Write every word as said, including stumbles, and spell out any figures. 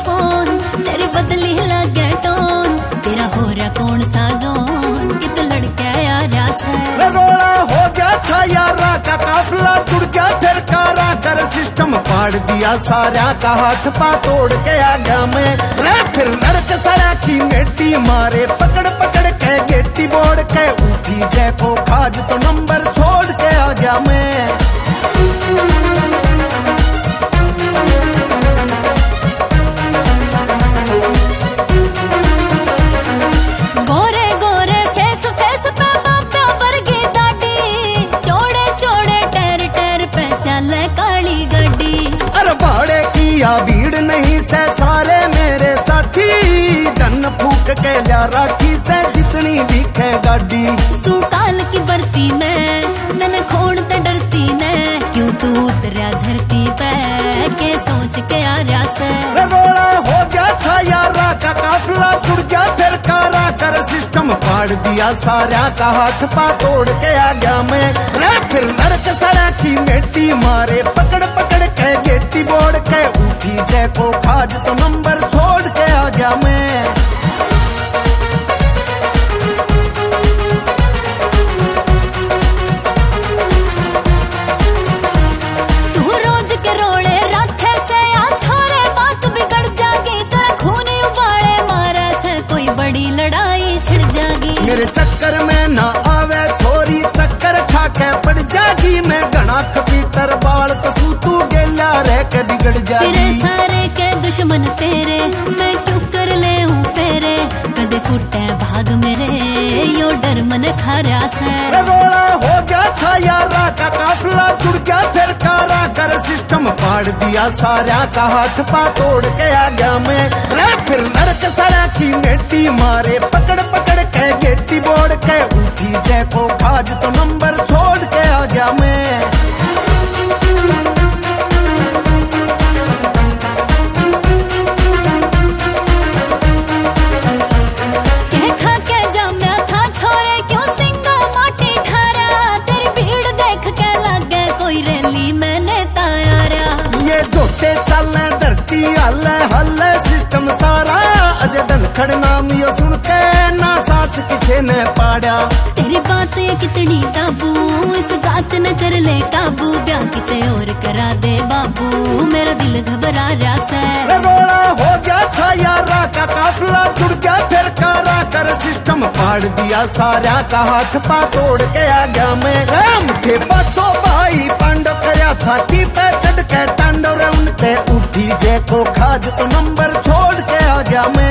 Phone, तेरी बदली लगे टोन, तेरा हो रहा कौन सा जोन, इत लड़के यारा से रोड़ा हो गया था यारा का काफिला, जुड़ गया फिर कारा कर सिस्टम पाड़ दिया सारा का, हाथ पा तोड़ के आ गया मैं रे, फिर लड़क सारा की मेटी मारे, पकड़ पकड़ के गेटी बोड़ के, उठी जय को खाज तो नंबर छोड़ के आ गया मैं। गोरे गोरे फेस फेस पे बापा वर्गी दाढ़ी, चौड़े चौड़े टैर टैर पे चले काली गड्डी, अरे भाड़े किया भीड़ नहीं से सारे मेरे साथी, धन फूक के लिया राखी से जितनी दिखे गाड़ी, तू काल की बरती में तन खोड़ ते डरती ने, क्यों तू उतरा धरती पे के सोच के आ रहा से रोड़ा हो गया था यारा का काफिला, जुड़ गया फिर कारा कर सिस्टम पाड़ दिया सारा का, हाथ पा तोड़ के आ गया मैं रे, फिर लड़क सारा की मेटी मारे, पकड़ पकड़ के गेटी बोड़ के, उठी जय को खाज तो नंबर छोड़ के आ गया मैं। लड़ाई छिड़ जागी मेरे चक्कर में ना आवे छोरी, चक्कर खा के पड़ जागी मैं, घना कपीटर बाल कसू तू गेला रह के बिगड़ जागी, तेरे सारे के दुश्मन तेरे, मैं क्यों कर ले हूँ फेरे, कदे फुटे भाग मेरे, यो डर मन खा रहा है। रोड़ा हो गया था यारा का काफिला, जुड़ गया फिर कारा कर सिस्टम पाड़ दिया सारा का, हाथ पा तोड़ के आ गया मैं रे, फिर लड़क सारा की मेटी मारे, पकड़ पकड़ के गेटी बोड़ के, उठी जय को खाज तो नंबर छोड़ के आ गया मैं। कह खा के जमया था छोरे, क्यों सिंगा माटी ठारा, तेरी भीड़ देख के लगे कोई रैली में नेता आया, ये जोते चलने धरती हल्ले हल्ले सिस्टम सारा, अजय धनखड़ नाम यो सुन के ना सास किसे ने पाड़ा, तेरी बात ये कितनी ताबू, इस बात न कर ले काबू, ब्याह किते और करा दे बाबू, मेरा दिल घबरा रहा है। रोड़ा हो गया था यारा का काफिला, जुड़ गया फिर कारा कर सिस्टम पाड़ दिया सारा का, हाथ पा तोड़ के आ गया मैं राम के बच्चों भाई, पांडव करया छाती पे चढ़ के तांडव उनके, उठी जय को खाज तो नंबर छोड़ के आ गया मैं।